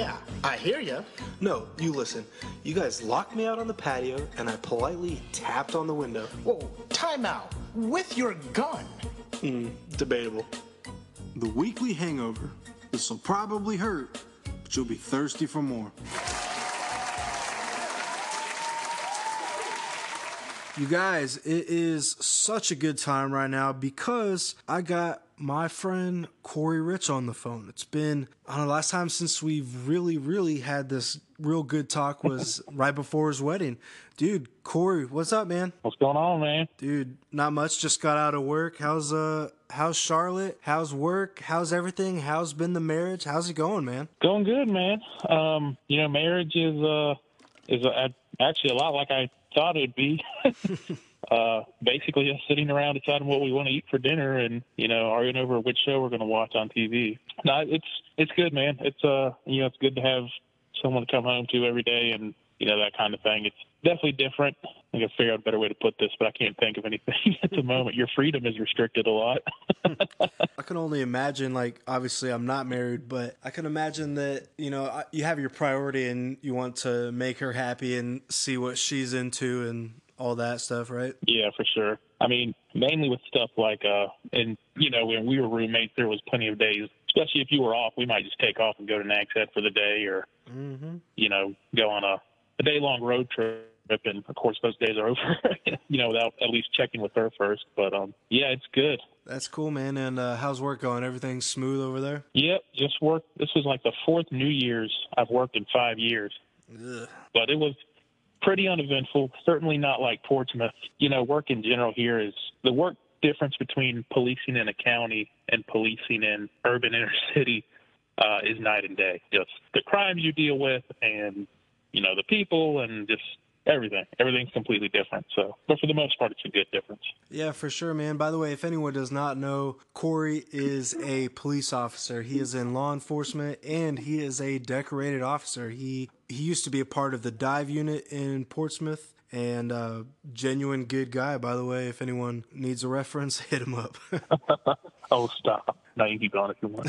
Yeah, I hear you. No, you listen. You guys locked me out on the patio, and I politely tapped on the window. Whoa, time out. With your gun. Debatable. The weekly hangover. This will probably hurt, but you'll be thirsty for more. You guys, it is such a good time right now because I got my friend Corey Rich on the phone. It's been, I don't know, last time since we've really had this real good talk was right before his wedding. Dude, Corey, what's up, man? What's going on, man? Dude, not much. Just got out of work. How's Charlotte? How's work? How's everything? How's been the marriage? How's it going, man? Going good, man. Marriage is actually a lot like I thought it'd be. Basically just sitting around deciding what we want to eat for dinner and, arguing over which show we're going to watch on TV. No, it's good, man. It's it's good to have someone to come home to every day and, that kind of thing. It's definitely different. I got to figure out a better way to put this, but I can't think of anything at the moment. Your freedom is restricted a lot. I can only imagine, obviously I'm not married, but I can imagine that, you have your priority and you want to make her happy and see what she's into and all that stuff, right? Yeah, for sure. I mean, mainly with stuff like, when we were roommates, there was plenty of days, especially if you were off, we might just take off and go to Nag's Head for the day or, go on a day-long road trip. And, of course, those days are over, without at least checking with her first. But, yeah, it's good. That's cool, man. And how's work going? Everything smooth over there? Yep, just work. This was like the fourth New Year's I've worked in 5 years. Ugh. But it was pretty uneventful, certainly not like Portsmouth. Work in general here is the work difference between policing in a county and policing in urban inner city is night and day. Just the crimes you deal with and, the people and just everything. Everything's completely different. So, but for the most part, it's a good difference. Yeah, for sure, man. By the way, if anyone does not know, Corey is a police officer. He is in law enforcement, and he is a decorated officer. He used to be a part of the dive unit in Portsmouth, and genuine good guy, by the way. If anyone needs a reference, hit him up. Oh, stop. No, you keep going if you want.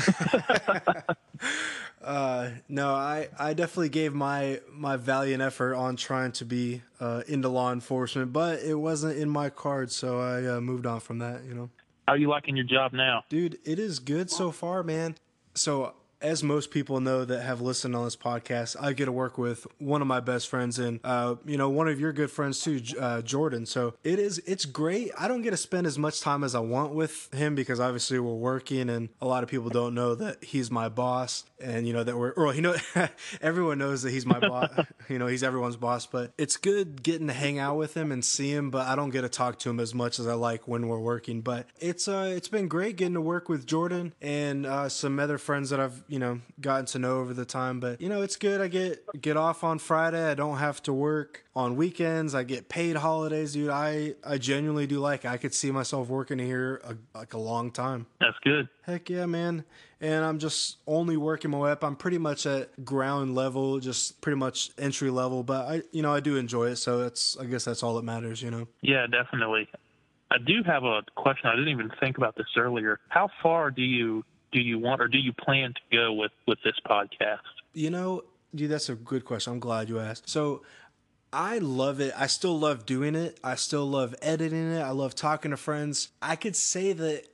No, I definitely gave my valiant effort on trying to be into law enforcement, but it wasn't in my cards, so I moved on from that, How are you liking your job now? Dude, it is good so far, man. So, as most people know that have listened on this podcast, I get to work with one of my best friends and, one of your good friends too, Jordan. So it's great. I don't get to spend as much time as I want with him because obviously we're working and a lot of people don't know that he's my boss and, that everyone knows that he's my boss, he's everyone's boss, but it's good getting to hang out with him and see him, but I don't get to talk to him as much as I like when we're working, but it's been great getting to work with Jordan and, some other friends that I've, gotten to know over the time, but it's good. I get off on Friday. I don't have to work on weekends. I get paid holidays, dude. I genuinely do like it. I could see myself working here a long time. That's good. Heck yeah, man. And I'm just only working my way up. I'm pretty much at ground level, just pretty much entry level, but I do enjoy it. So I guess that's all that matters, Yeah, definitely. I do have a question. I didn't even think about this earlier. How far do you want or do you plan to go with this podcast? Dude, that's a good question. I'm glad you asked. So I love it. I still love doing it. I still love editing it. I love talking to friends. I could say that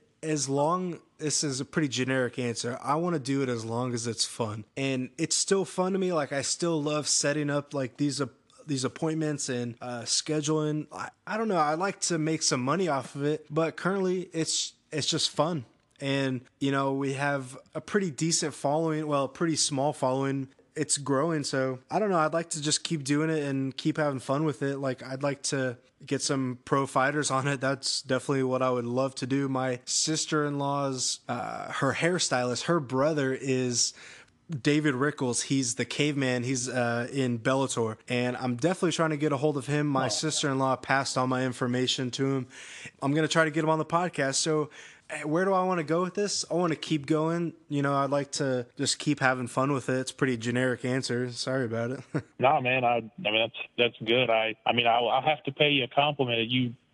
this is a pretty generic answer. I want to do it as long as it's fun. And it's still fun to me. I still love setting up these appointments and scheduling. I don't know. I like to make some money off of it, but currently it's just fun. And, we have a pretty decent following, well, a pretty small following. It's growing. So I don't know. I'd like to just keep doing it and keep having fun with it. I'd like to get some pro fighters on it. That's definitely what I would love to do. My sister-in-law's, her hairstylist, her brother is David Rickles. He's the caveman. He's in Bellator. And I'm definitely trying to get a hold of him. My sister-in-law passed all my information to him. I'm going to try to get him on the podcast. So where do I want to go with this? I want to keep going. I'd like to just keep having fun with it. It's a pretty generic answer. Sorry about it. No, man. I mean, that's good. I'll have to pay you a compliment. You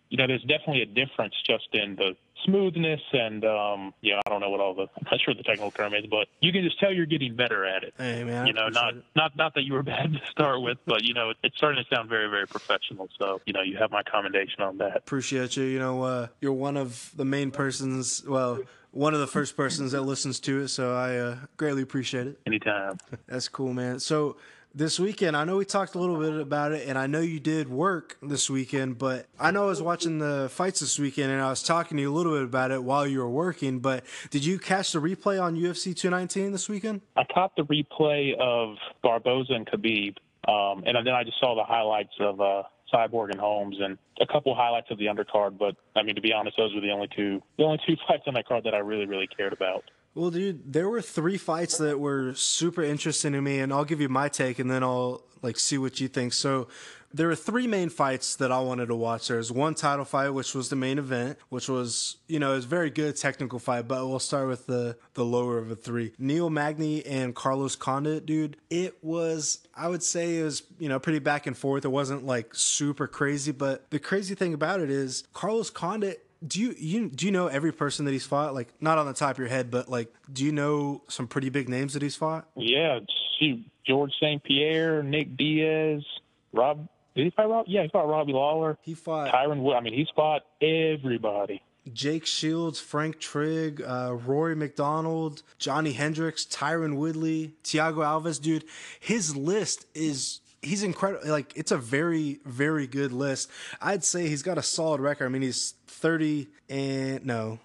there's definitely a difference just in the smoothness and, I don't know what I'm not sure what the technical term is, but you can just tell you're getting better at it. Hey, man, Not that you were bad to start with, but, it's starting to sound very, very professional. So, you have my commendation on that. Appreciate you. You're one of the main persons, one of the first persons that listens to it, so I greatly appreciate it. Anytime. That's cool, man. So this weekend, I know we talked a little bit about it, and I know you did work this weekend, but I know I was watching the fights this weekend, and I was talking to you a little bit about it while you were working, but did you catch the replay on UFC 219 this weekend? I caught the replay of Barboza and Khabib, and then I just saw the highlights of Cyborg and Holmes and a couple highlights of the undercard, but, to be honest, those were the only two fights on that card that I really, really cared about. Well, dude, there were 3 fights that were super interesting to me, and I'll give you my take, and then I'll see what you think. So there were 3 main fights that I wanted to watch. There's one title fight, which was the main event, which was, it was a very good technical fight, but we'll start with the lower of the 3. Neil Magny and Carlos Condit, dude. It was, I would say it was, pretty back and forth. It wasn't super crazy, but the crazy thing about it is Carlos Condit, do you know every person that he's fought? Not on the top of your head, but do you know some pretty big names that he's fought? Yeah, George St. Pierre, Nick Diaz, Rob. Did he fight Rob? Yeah, he fought Robbie Lawler. He fought Tyron Wood. He's fought everybody. Jake Shields, Frank Trigg, Rory McDonald, Johnny Hendricks, Tyron Woodley, Thiago Alves. Dude, his list is. He's incredible. It's a very, very good list. I'd say he's got a solid record. He's 30 and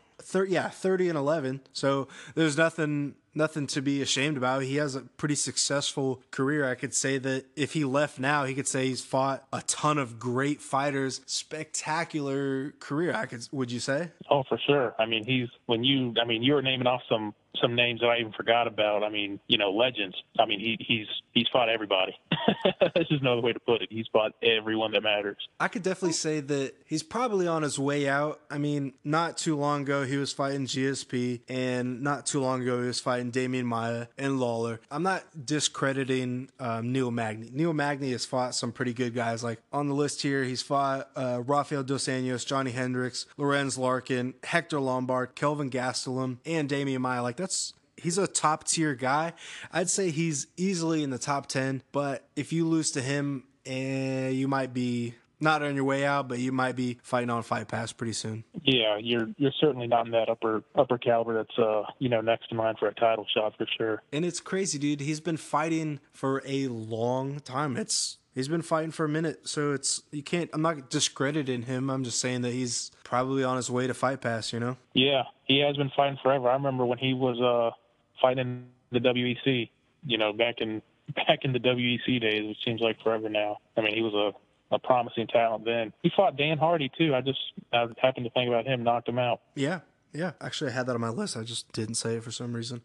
11. So there's nothing to be ashamed about. He has a pretty successful career. I could say that if he left now, he could say he's fought a ton of great fighters. Spectacular career. Would you say? Oh, for sure. You were naming off some names that I even forgot about. Legends. He's fought everybody. That's just another way to put it. He's fought everyone that matters. I could definitely say that he's probably on his way out. Not too long ago, he was fighting GSP, and not too long ago, he was fighting Damian Maia and Lawler. I'm not discrediting Neil Magny. Neil Magny has fought some pretty good guys. On the list here, he's fought Rafael Dos Anjos, Johnny Hendricks, Lorenz Larkin, Hector Lombard, Kelvin Gastelum, and Damian Maia. He's a top tier guy. I'd say he's easily in the top 10, but if you lose to him, you might be not on your way out, but you might be fighting on Fight Pass pretty soon. Yeah, you're certainly not in that upper caliber that's next to mine for a title shot for sure. And it's crazy, dude. He's been fighting for a long time. He's been fighting for a minute, so I'm not discrediting him. I'm just saying that he's probably on his way to Fight Pass, Yeah, he has been fighting forever. I remember when he was fighting the WEC, back in the WEC days. It seems like forever now. He was a promising talent then. He fought Dan Hardy too. I happened to think about him, knocked him out. Yeah. Actually, I had that on my list. I just didn't say it for some reason.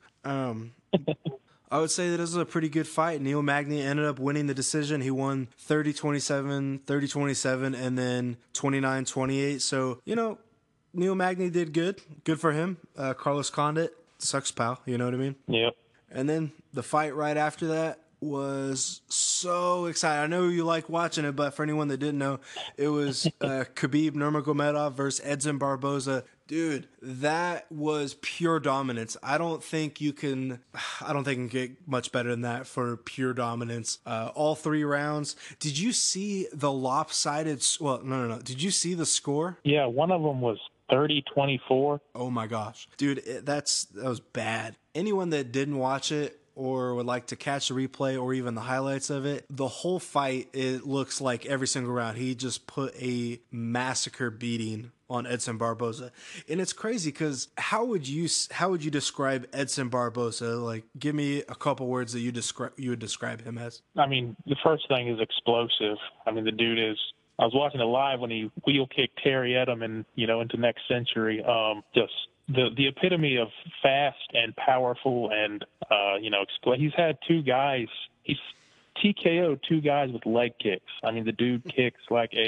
I would say that this is a pretty good fight. Neil Magny ended up winning the decision. He won 30-27, 30-27, and then 29-28. So, Neil Magny did good. Good for him. Carlos Condit, sucks, pal. You know what I mean? Yep. And then the fight right after that was so exciting. I know you like watching it, but for anyone that didn't know, it was Khabib Nurmagomedov versus Edson Barboza. Dude, that was pure dominance. I don't think you can get much better than that for pure dominance. All 3 rounds. Did you see the lopsided? Well, no. Did you see the score? Yeah, one of them was 30-24. Oh my gosh, dude, that was bad. Anyone that didn't watch it or would like to catch a replay or even the highlights of it, the whole fight, it looks like every single round he just put a massacre beating on Edson Barboza. And it's crazy because how would you describe Edson Barboza? Give me a couple words that you would describe him as. The first thing is explosive. The dude is. I was watching it live when he wheel kicked Terry Edelman, into next century. Just the epitome of fast and powerful and, he's had 2 guys. He's TKO'd 2 guys with leg kicks. The dude kicks like a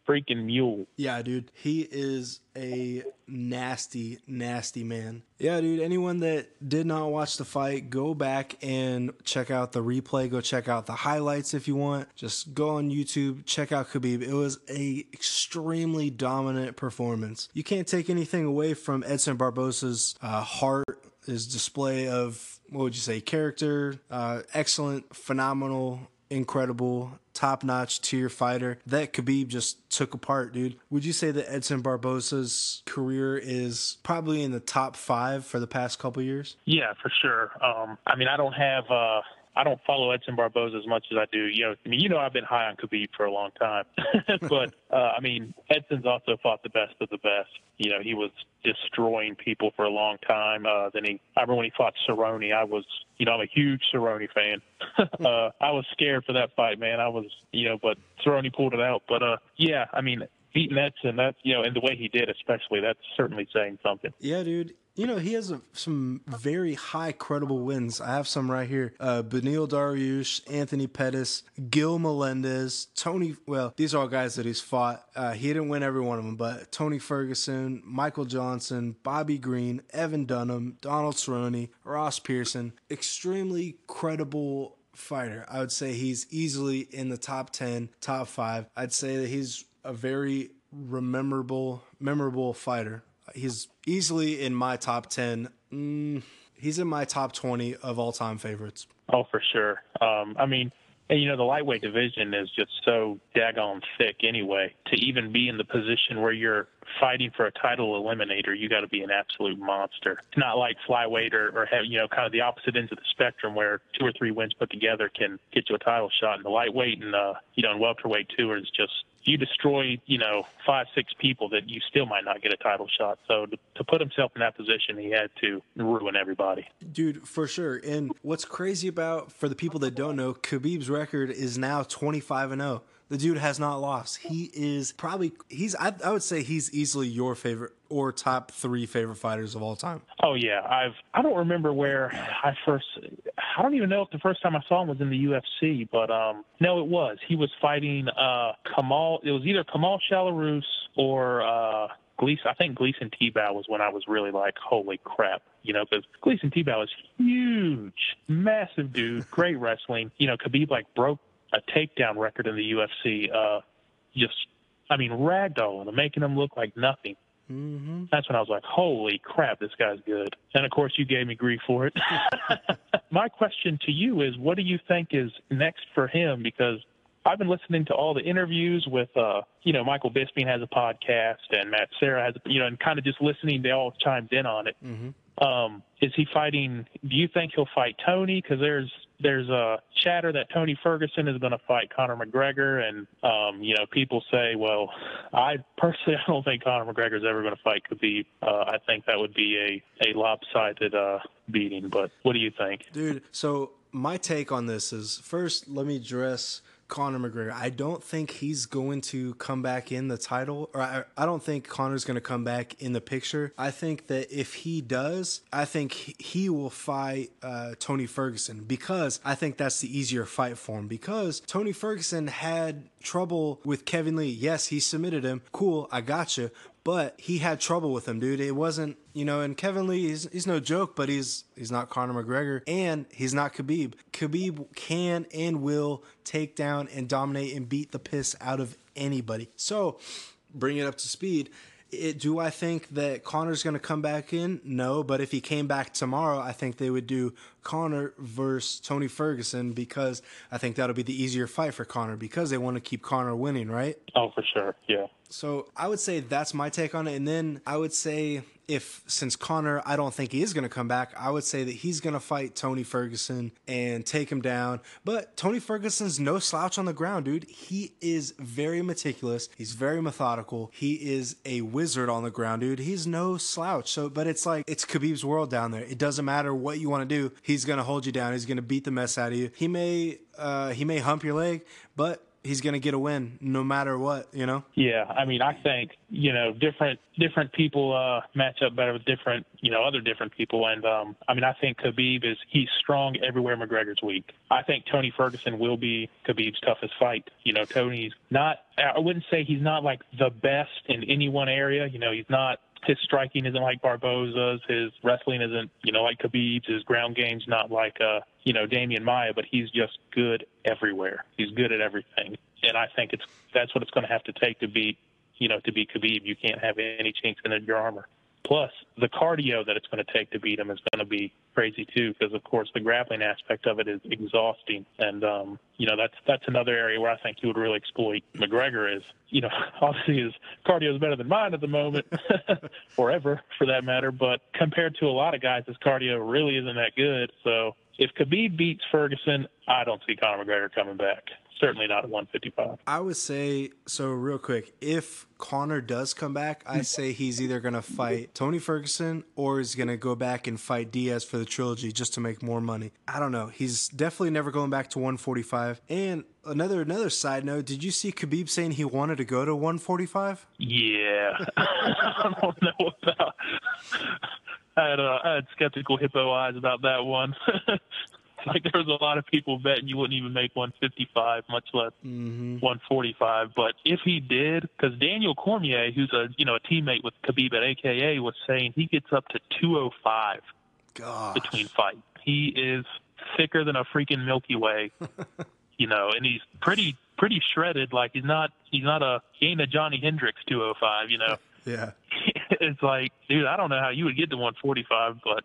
freaking mule. Yeah, dude. He is a nasty, nasty man. Yeah, dude. Anyone that did not watch the fight, go back and check out the replay. Go check out the highlights if you want. Just go on YouTube, check out Khabib. It was a extremely dominant performance. You can't take anything away from Edson Barbosa's heart, his display of, what would you say, character, excellent, phenomenal, incredible, top-notch tier fighter that Khabib just took apart, dude. Would you say that Edson Barbosa's career is probably in the top 5 for the past couple years? Yeah, for sure. I mean, I don't follow Edson Barboza as much as I do. I've been high on Khabib for a long time, but I mean, Edson's also fought the best of the best. He was destroying people for a long time. I remember when he fought Cerrone. I'm a huge Cerrone fan. I was scared for that fight, man. But Cerrone pulled it out. But yeah, I mean, beating Edson, that's and the way he did, especially, that's certainly saying something. Yeah, dude. He has some very high credible wins. I have some right here. Beneil Dariush, Anthony Pettis, Gil Melendez, Tony. Well, these are all guys that he's fought. He didn't win every one of them, but Tony Ferguson, Michael Johnson, Bobby Green, Evan Dunham, Donald Cerrone, Ross Pearson. Extremely credible fighter. I would say he's easily in the top 10, top 5. I'd say that he's a very memorable fighter. He's easily in my top 10. He's in my top 20 of all-time favorites. Oh, for sure. I mean, the lightweight division is just so daggone thick anyway. To even be in the position where you're fighting for a title eliminator, you got to be an absolute monster. It's not like flyweight or have, kind of the opposite ends of the spectrum where 2 or 3 wins put together can get you a title shot. And the lightweight and, and welterweight too is just, you destroy, 5, 6 people that you still might not get a title shot. So to put himself in that position, he had to ruin everybody. Dude, for sure. And what's crazy about, for the people that don't know, Khabib's record is now 25-0. The dude has not lost. He is probably, I would say he's easily your favorite or top 3 favorite fighters of all time. Oh, yeah. I don't remember where I don't even know if the first time I saw him was in the UFC, but no, it was. He was fighting Kamal. It was either Kamal Shalorus or Gleason. I think Gleason Tebow was when I was really like, holy crap. Because Gleason Tebow is huge, massive dude, great wrestling. Khabib broke a takedown record in the UFC, ragdolling and making him look like nothing. Mm-hmm. That's when I was like, holy crap, this guy's good. And, of course, you gave me grief for it. My question to you is, what do you think is next for him? Because I've been listening to all the interviews with, Michael Bisping has a podcast and Matt Serra has, and kind of just listening, they all chimed in on it. Mm-hmm. Is he fighting, do you think he'll fight Tony? Because there's a chatter that Tony Ferguson is going to fight Conor McGregor. And, people say, well, I don't think Conor McGregor is ever going to fight Khabib. I think that would be a lopsided beating. But what do you think? Dude, so my take on this is, first, let me address Conor McGregor. I don't think he's going to come back in the title, or I don't think Conor's going to come back in the picture. I think that if he does, I think he will fight Tony Ferguson, because I think that's the easier fight for him, because Tony Ferguson had trouble with Kevin Lee. Yes, he submitted him. Cool, I gotcha. But he had trouble with him, dude. It wasn't, and Kevin Lee, he's no joke, but he's not Conor McGregor, and he's not Khabib. Khabib can and will take down and dominate and beat the piss out of anybody. So, bring it up to speed. Do I think that Conor's going to come back in? No, but if he came back tomorrow, I think they would do Conor versus Tony Ferguson, because I think that'll be the easier fight for Conor, because they want to keep Conor winning, right? Oh, for sure, yeah. So I would say that's my take on it. And then I would say, since Conor, I don't think he is going to come back, I would say that he's going to fight Tony Ferguson and take him down. But Tony Ferguson's no slouch on the ground, dude. He is very meticulous. He's very methodical. He is a wizard on the ground, dude. He's no slouch. But it's like, it's Khabib's world down there. It doesn't matter what you want to do. He's going to hold you down. He's going to beat the mess out of you. He may hump your leg, but he's gonna get a win no matter what, you know? Yeah, I mean, I think, different people match up better with different, other different people. And, I mean, I think Khabib he's strong everywhere McGregor's weak. I think Tony Ferguson will be Khabib's toughest fight. Tony's not, I wouldn't say he's not like the best in any one area. He's not, his striking isn't like Barboza's, his wrestling isn't, like Khabib's, his ground game's not like, Damian Maia, but he's just good everywhere. He's good at everything. And I think that's what it's going to have to take to beat Khabib. You can't have any chinks in your armor. Plus, the cardio that it's going to take to beat him is going to be crazy too, because of course the grappling aspect of it is exhausting, and that's another area where I think he would really exploit. McGregor is, obviously his cardio is better than mine at the moment, or ever for that matter. But compared to a lot of guys, his cardio really isn't that good. So if Khabib beats Ferguson, I don't see Conor McGregor coming back. Certainly not at 155. I would say, so real quick, if Conor does come back, I say he's either going to fight Tony Ferguson or he's going to go back and fight Diaz for the trilogy just to make more money. I don't know. He's definitely never going back to 145. And another side note, did you see Khabib saying he wanted to go to 145? Yeah. I don't know about... I had skeptical hippo eyes about that one. Like there was a lot of people betting you wouldn't even make 155, much less 145. But if he did, because Daniel Cormier, who's a teammate with Khabib at AKA, was saying he gets up to 205 between fights. He is thicker than a freaking Milky Way, and he's pretty shredded. Like he ain't a Johnny Hendricks 205, Yeah. It's like, dude, I don't know how you would get to 145, but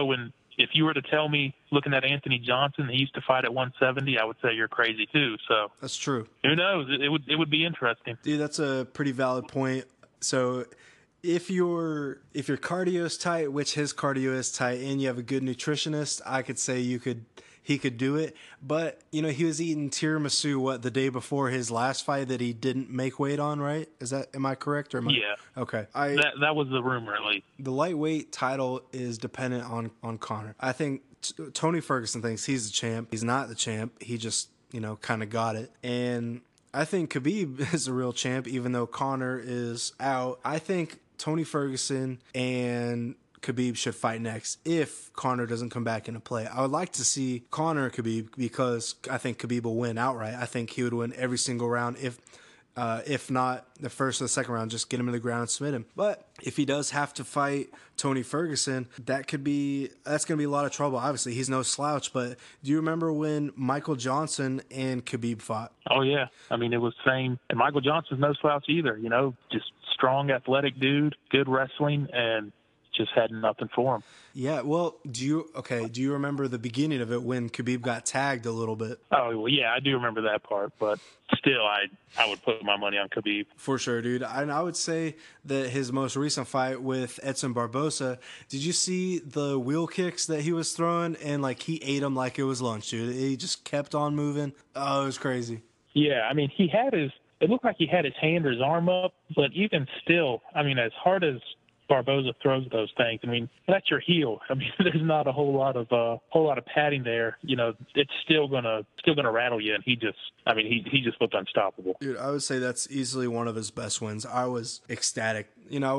if you were to tell me, looking at Anthony Johnson, he used to fight at 170, I would say you're crazy too. So that's true. Who knows? It would be interesting. Dude, that's a pretty valid point. So if your cardio is tight, which his cardio is tight, and you have a good nutritionist, I could say he could do it. But he was eating tiramisu the day before his last fight that he didn't make weight on, right? Am I correct? Or yeah. Okay. That was the rumor, at least. The lightweight title is dependent on Conor. I think Tony Ferguson thinks he's the champ. He's not the champ. He just kind of got it. And I think Khabib is a real champ, even though Conor is out. I think Tony Ferguson and Khabib should fight next if Conor doesn't come back into play. I would like to see Conor Khabib because I think Khabib will win outright. I think he would win every single round if not the first or the second round, just get him in the ground and submit him. But if he does have to fight Tony Ferguson, that's going to be a lot of trouble. Obviously, he's no slouch, but do you remember when Michael Johnson and Khabib fought? Oh, yeah. I mean, it was same. And Michael Johnson's no slouch either, just strong, athletic dude, good wrestling, and just had nothing for him. Yeah, well, do you remember the beginning of it when Khabib got tagged a little bit? Oh, well, yeah, I do remember that part, but still, I would put my money on Khabib. For sure, dude. And I would say that his most recent fight with Edson Barboza, did you see the wheel kicks that he was throwing? And, he ate them like it was lunch, dude. He just kept on moving. Oh, it was crazy. Yeah, I mean, it looked like he had his hand or his arm up, but even still, I mean, as hard as Barboza throws those things, I mean, that's your heel. I mean, there's not a whole lot of padding there. It's still gonna rattle you. And he just looked unstoppable. Dude, I would say that's easily one of his best wins. I was ecstatic.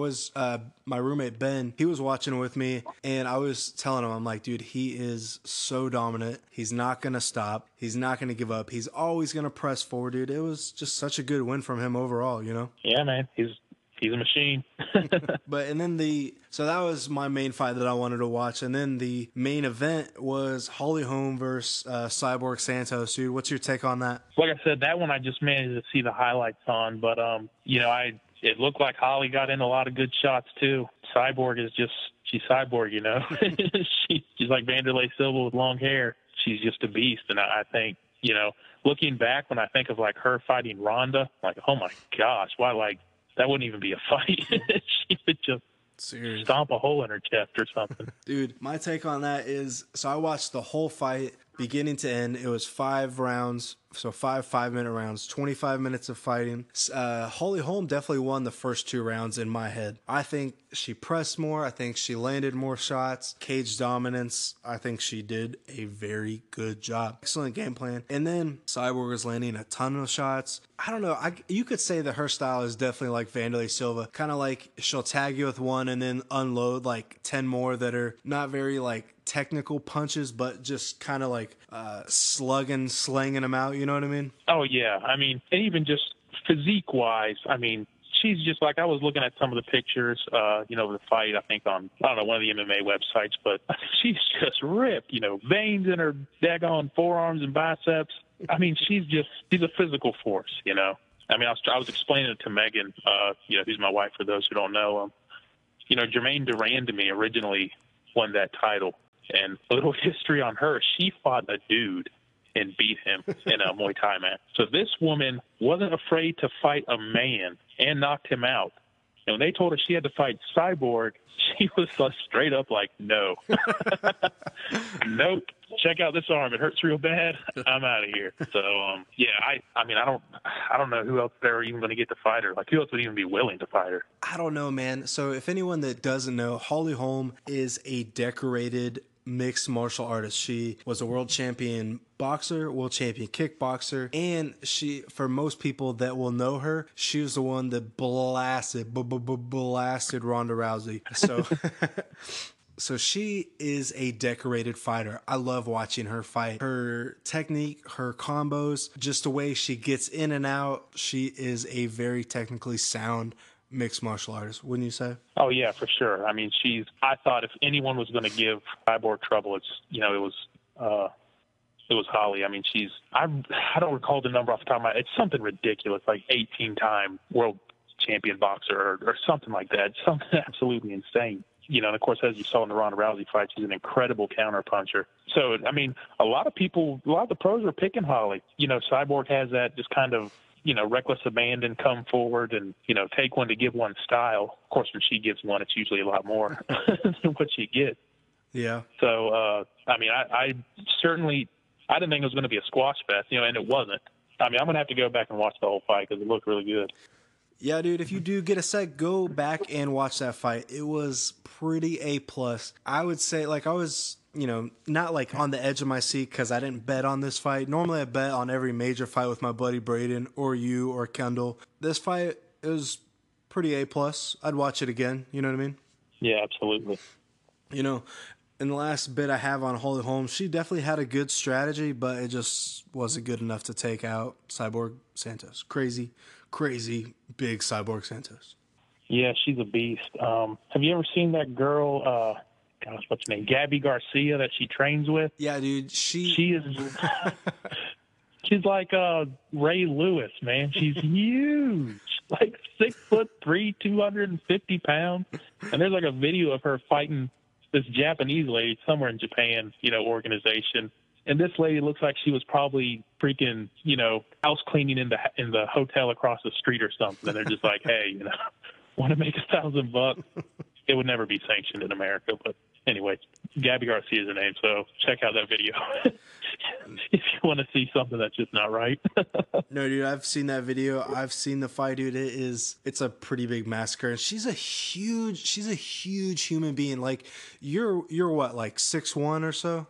My roommate Ben, he was watching with me, and I was telling him, I'm like, dude, he is so dominant. He's not gonna stop. He's not gonna give up. He's always gonna press forward, dude. It was just such a good win from him overall. Yeah, man. He's a machine. So that was my main fight that I wanted to watch. And then the main event was Holly Holm versus Cyborg Santos. Dude, what's your take on that? Like I said, that one I just managed to see the highlights on. But, it looked like Holly got in a lot of good shots, too. Cyborg she's Cyborg, she's like Vanderlei Silva with long hair. She's just a beast. And I think, looking back when I think of, her fighting Ronda, oh, my gosh, why, that wouldn't even be a fight. She would just stomp a hole in her chest or something. Dude, my take on that is, so I watched the whole fight beginning to end. It was 5 rounds, So 5 5-minute rounds, 25 minutes of fighting. Holly Holm definitely won the first 2 rounds in my head. I think she pressed more. I think she landed more shots. Cage dominance. I think she did a very good job. Excellent game plan. And then Cyborg was landing a ton of shots. I don't know. You could say that her style is definitely like Wanderlei Silva. Kind of like she'll tag you with one and then unload like 10 more that are not very like technical punches, but just kind of like slanging them out. You know what I mean? Oh, yeah. I mean, and even just physique-wise, I mean, she's just like, I was looking at some of the pictures, of the fight, I think on, I don't know, one of the MMA websites, but she's just ripped, veins in her daggone forearms and biceps. I mean, she's a physical force, I mean, I was explaining it to Megan, who's my wife for those who don't know. Jermaine Durandamy originally won that title. And a little history on her, she fought a dude and beat him in a Muay Thai match. So this woman wasn't afraid to fight a man and knocked him out. And when they told her she had to fight Cyborg, she was straight up like, no. Nope. Check out this arm. It hurts real bad. I'm out of here. So, I don't know who else they're even going to get to fight her. Like, who else would even be willing to fight her? I don't know, man. So if anyone that doesn't know, Holly Holm is a decorated mixed martial artist. She was a world champion boxer, world champion kickboxer, and she, for most people that will know her, she was the one that blasted Ronda Rousey. So so she is a decorated fighter. I love watching her fight. Her technique, her combos, just the way she gets in and out. She is a very technically sound mixed martial artist, wouldn't you say? Oh, yeah, for sure. I mean, I thought if anyone was going to give Cyborg trouble, it was Holly. I mean, I don't recall the number off the top of my head. It's something ridiculous, like 18-time world champion boxer or something like that. Something absolutely insane. And of course, as you saw in the Ronda Rousey fight, she's an incredible counterpuncher. So, I mean, a lot of the pros are picking Holly. Cyborg has that just kind of, reckless abandon, come forward and, take one to give one style. Of course, when she gives one, it's usually a lot more than what she gets. Yeah. So, I mean, I didn't think it was going to be a squash fest, and it wasn't. I mean, I'm going to have to go back and watch the whole fight because it looked really good. Yeah, dude, if you do get a sec, go back and watch that fight. It was pretty A+. I would say, like, I was, not like on the edge of my seat because I didn't bet on this fight. Normally I bet on every major fight with my buddy Braden or you or Kendall. This fight, it was pretty A+. I'd watch it again. You know what I mean? Yeah, absolutely. In the last bit I have on Holly Holm, she definitely had a good strategy, but it just wasn't good enough to take out Cyborg Santos. Crazy big Cyborg Santos. Yeah, she's a beast. Have you ever seen that girl, what's her name? Gabby Garcia that she trains with? Yeah, dude. She is she's like Ray Lewis, man. She's huge. Like 6'3", 250 pounds. And there's like a video of her fighting this Japanese lady somewhere in Japan, organization. And this lady looks like she was probably freaking, house cleaning in the hotel across the street or something. And they're just like, hey, want to make $1,000? It would never be sanctioned in America. But anyway, Gabby Garcia is her name. So check out that video if you want to see something that's just not right. No, dude, I've seen that video. I've seen the fight, dude. It's a pretty big massacre. And she's a huge human being. Like you're what, like 6'1" or so?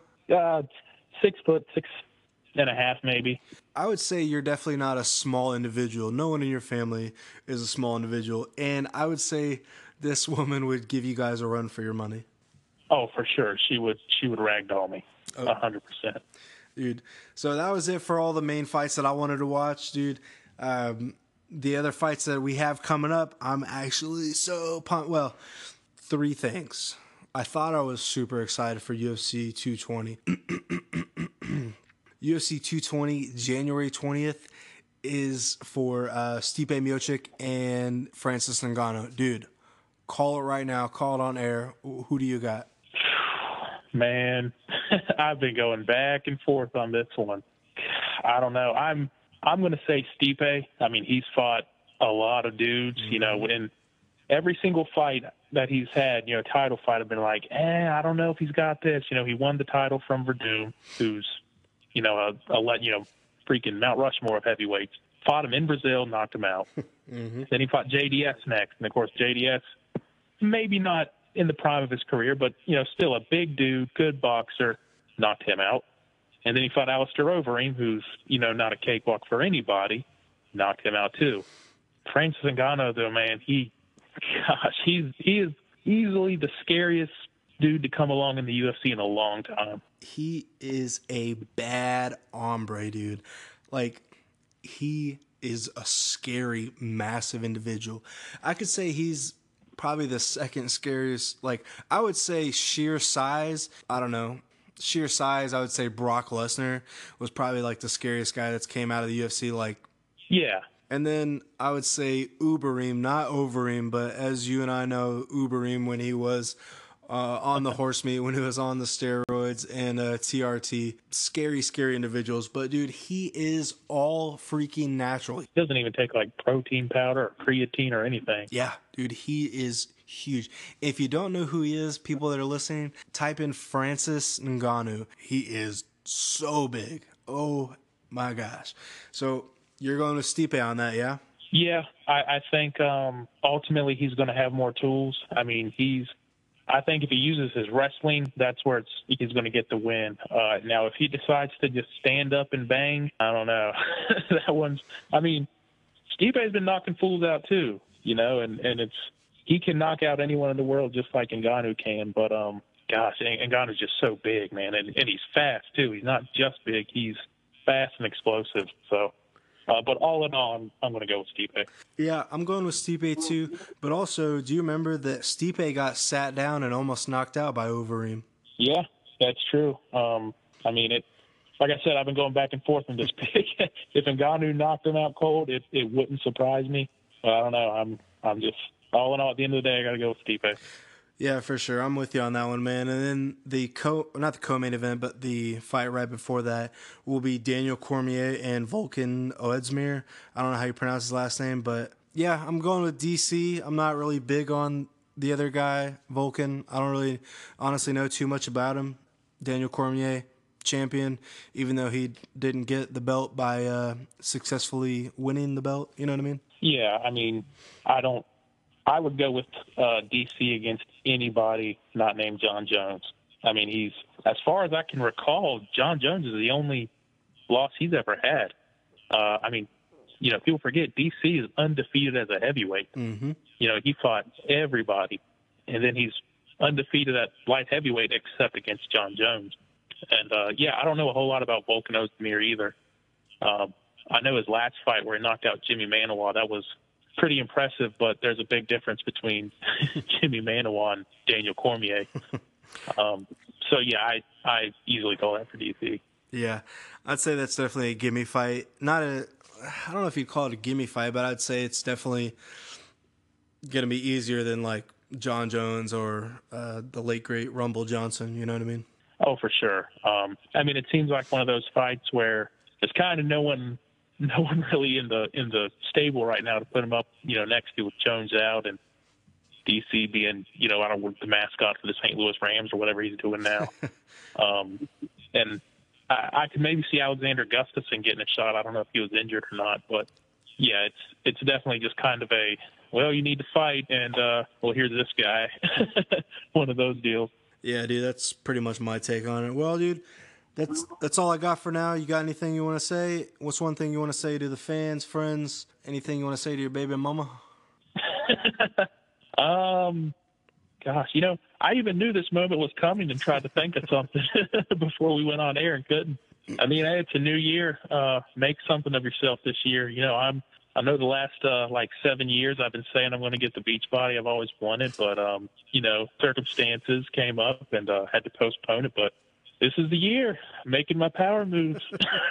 6 foot, 6.5 maybe. I would say you're definitely not a small individual. No one in your family is a small individual. And I would say this woman would give you guys a run for your money. Oh, for sure. She would ragdoll me 100%. Dude, so that was it for all the main fights that I wanted to watch, dude. The other fights that we have coming up, I'm actually so pumped. Well, 3 things. I thought I was super excited for UFC 220. UFC 220, January 20th, is for Stipe Miocic and Francis Ngannou. Dude, call it right now. Call it on air. Who do you got? Man, I've been going back and forth on this one. I don't know. I'm going to say Stipe. I mean, he's fought a lot of dudes, in every single fight that he's had, title fight, I've been like, I don't know if he's got this. He won the title from Verdum, who's, freaking Mount Rushmore of heavyweights. Fought him in Brazil, knocked him out. Then he fought JDS next. And, of course, JDS, maybe not in the prime of his career, but, still a big dude, good boxer, knocked him out. And then he fought Alistair Overeem, who's, not a cakewalk for anybody, knocked him out too. Francis Ngannou, though, man, he is easily the scariest dude to come along in the UFC in a long time. He is a bad hombre, dude. Like, he is a scary, massive individual. I could say he's probably the second scariest. Like, I would say sheer size, I don't know. Sheer size, I would say Brock Lesnar was probably like the scariest guy that's came out of the UFC. Like, yeah. And then I would say Ubereem, not Overeem, but as you and I know, Ubereem when he was on the horse meat, when he was on the steroids and TRT. Scary, scary individuals. But, dude, he is all freaking natural. He doesn't even take, like, protein powder or creatine or anything. Yeah, dude, he is huge. If you don't know who he is, people that are listening, type in Francis Ngannou. He is so big. Oh, my gosh. So you're going with Stipe on that, yeah? Yeah, I think ultimately he's going to have more tools. I mean, I think if he uses his wrestling, that's where he's going to get the win. Now, if he decides to just stand up and bang, I don't know. Stipe has been knocking fools out too, and he can knock out anyone in the world just like Ngannou can. But, gosh, Ngannou's just so big, man, and he's fast too. He's not just big, he's fast and explosive. So. But all in all, I'm going to go with Stipe. Yeah, I'm going with Stipe too. But also, do you remember that Stipe got sat down and almost knocked out by Overeem? Yeah, that's true. Like I said, I've been going back and forth on this pick. If Ngannou knocked him out cold, it wouldn't surprise me. But I don't know. I'm just, all in all, at the end of the day, I got to go with Stipe. Yeah, for sure. I'm with you on that one, man. And then not the co-main event, but the fight right before that will be Daniel Cormier and Volkan Oezdemir. I don't know how you pronounce his last name, but yeah, I'm going with DC. I'm not really big on the other guy, Volkan. I don't really honestly know too much about him. Daniel Cormier, champion, even though he didn't get the belt by successfully winning the belt. You know what I mean? Yeah, I would go with DC against anybody not named John Jones. He's, as far as I can recall, John Jones is the only loss he's ever had. People forget DC is undefeated as a heavyweight. Mm-hmm. He fought everybody, and then he's undefeated at light heavyweight except against John Jones. And, I don't know a whole lot about Volkan Oezdemir either. I know his last fight where he knocked out Jimmy Manuwa, that was pretty impressive, but there's a big difference between Jimmy Manuwa and Daniel Cormier. I easily go after DC. Yeah, I'd say that's definitely a gimme fight. I don't know if you'd call it a gimme fight, but I'd say it's definitely going to be easier than like John Jones or the late, great Rumble Johnson. You know what I mean? Oh, for sure. It seems like one of those fights where there's kind of no one really in the stable right now to put him up, next to with Jones out and DC being, the mascot for the St. Louis Rams or whatever he's doing now. And I could maybe see Alexander Gustafsson getting a shot. I don't know if he was injured or not, but yeah, it's definitely just kind of you need to fight, and here's this guy. One of those deals. Yeah, dude, that's pretty much my take on it. Well, dude, that's all I got for now. You got anything you want to say? What's one thing you want to say to the fans, friends? Anything you want to say to your baby mama? Gosh, I even knew this moment was coming and tried to think of something before we went on air and couldn't. Hey, it's a new year. Make something of yourself this year. I know the last 7 years I've been saying I'm going to get the beach body I've always wanted, but circumstances came up and had to postpone it. But this is the year, making my power moves.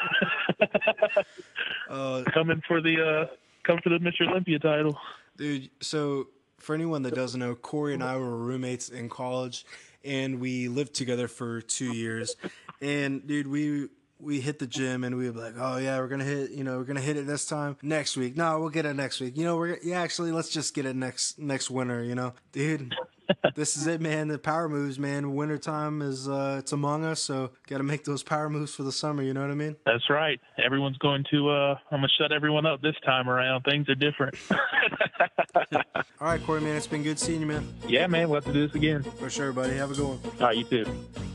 Coming for the Mr. Olympia title, dude. So for anyone that doesn't know, Corey and I were roommates in college, and we lived together for 2 years. And dude, we hit the gym and we were like, oh yeah, we're gonna hit it this time next week. No, we'll get it next week. Actually, let's just get it next winter. Dude. This is it, man. The power moves, man. Wintertime is it's among us, so got to make those power moves for the summer. You know what I mean? That's right. Everyone's going to. I'm gonna shut everyone up this time around. Things are different. All right, Corey, man. It's been good seeing you, man. Yeah, man. We'll have to do this again. For sure, buddy. Have a good one. All right, you too.